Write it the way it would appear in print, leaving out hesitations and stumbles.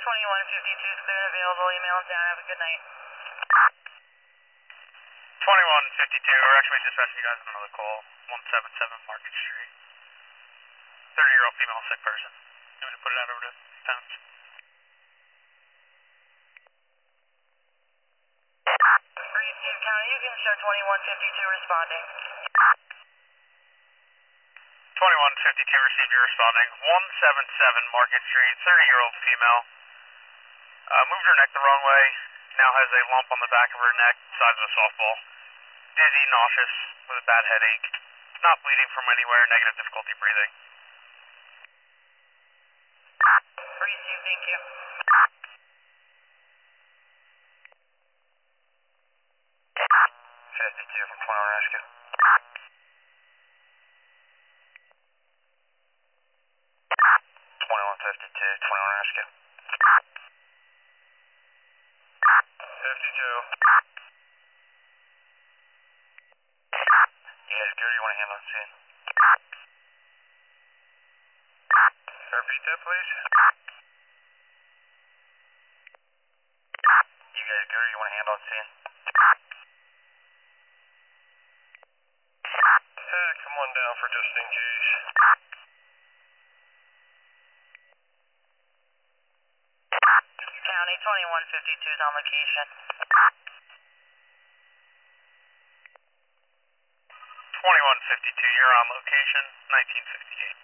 2152 is clear and available. Email them down. Have a good night. 2152, we're actually dispatching you guys on another call. 177 Market Street. 30-year-old female sick person. You want me to put it out over to Towns? Receive County, you can show 2152 responding. 2152 received you responding. 177 Market Street, 30-year-old female. Moved her neck the wrong way. Now has a lump on the back of her neck, size of a softball. Dizzy, nauseous, with a bad headache. Not bleeding from anywhere, negative difficulty breathing. Receive, thank you. 52 from 21 Rescue. 2152, 21 Rescue. 52. You guys good or you want to handle the scene? Repeat that, please. You guys good or you want to handle the scene? Come on down for just in case. County 2152 is on location. 2152, you're on location, 1968.